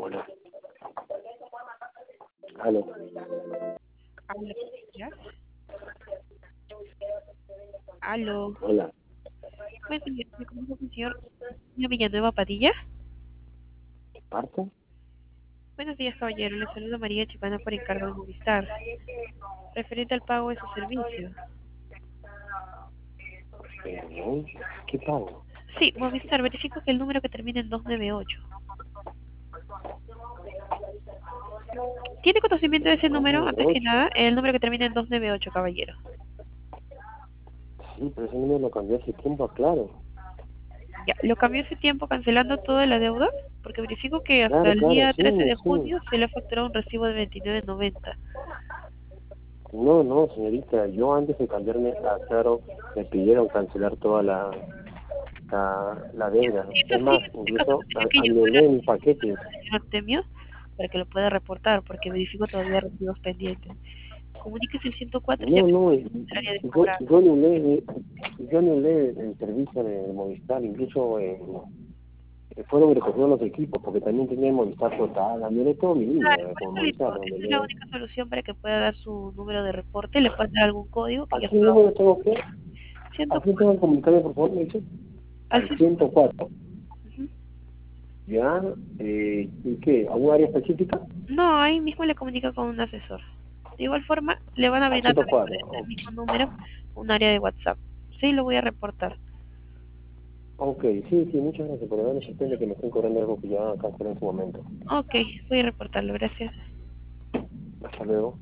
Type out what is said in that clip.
Hola. Aló. Aló, ¿ya? Aló. Hola. Bueno, me comunico con el señor Villanueva Padilla. ¿Parte? Buenos días, caballero. Le saludo María Chipana por encargo de Movistar, referente al pago de su servicio. ¿Perdón? ¿Qué pago? Sí, Movistar, verifico que el número que termina en 298. ¿Tiene conocimiento de ese número? Antes que 298. nada, el número que termina en 298, caballero. Sí, pero ese número lo cambié hace tiempo, claro. Ya, lo cambió hace tiempo cancelando toda la deuda, porque verifico que hasta Claro, el claro, día sí, 13 de sí. junio se le ha facturado un recibo de 29.90. No, no, señorita, yo antes de cambiarme a Claro, me pidieron cancelar toda la deuda. Sí, Es eso sí, más, en este caso incluso tendría que llamar anulé mis paquetes. al señor Artemio para que lo pueda reportar, porque verifico todavía recibos pendientes. Comuníquese el 104 y No, no, el área de cobranza. yo anulé el servicio de Movistar, incluso fueron recogiendo los equipos, porque también tenía Movistar Total, anulé todo mi línea Claro, por con eso le Movistar, digo, esa es la anulé. única solución para que pueda dar su número de reporte. Le pueden dar algún código que ¿A ya qué está. número tengo que? ¿A quién 104, tengo que comunicarme, por favor, me dice? al Al 104. 104. Ujú. ¿Ya? ¿Y qué? ¿Algún área específica? No, ahí mismo le comunica con un asesor. De igual forma, le van a Al brindar también por 104. este Ok, mismo número un área de WhatsApp. Sí, lo voy a reportar. ok, sí, sí, muchas gracias, pero me sorprende que me estén cobrando algo que ya cancelé en su momento. Ok, voy a reportarlo, gracias. Hasta luego.